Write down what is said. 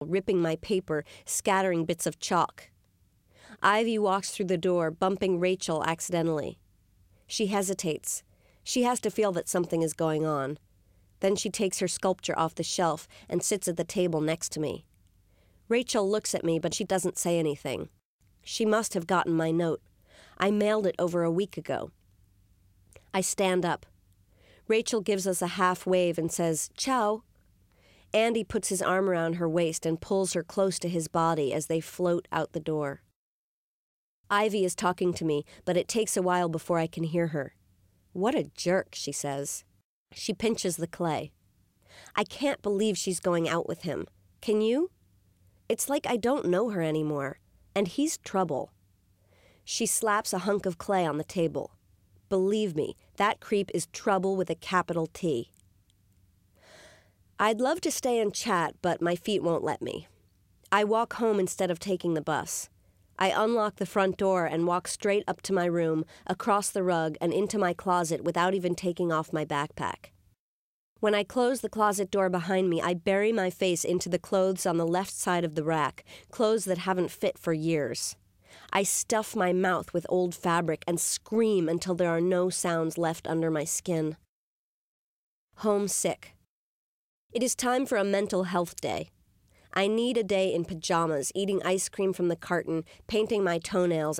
ripping my paper, scattering bits of chalk. Ivy walks through the door, bumping Rachel accidentally. She hesitates. She has to feel that something is going on. Then she takes her sculpture off the shelf and sits at the table next to me. Rachel looks at me, but she doesn't say anything. She must have gotten my note. I mailed it over a week ago. I stand up. Rachel gives us a half wave and says, "Ciao." Andy puts his arm around her waist and pulls her close to his body as they float out the door. Ivy is talking to me, but it takes a while before I can hear her. "What a jerk," she says. She pinches the clay. "I can't believe she's going out with him. Can you? It's like I don't know her anymore, and he's trouble." She slaps a hunk of clay on the table. Believe me, that creep is trouble with a capital T. I'd love to stay and chat, but my feet won't let me. I walk home instead of taking the bus. I unlock the front door and walk straight up to my room, across the rug, and into my closet without even taking off my backpack. When I close the closet door behind me, I bury my face into the clothes on the left side of the rack, clothes that haven't fit for years. I stuff my mouth with old fabric and scream until there are no sounds left under my skin. Homesick. It is time for a mental health day. I need a day in pajamas, eating ice cream from the carton, painting my toenails,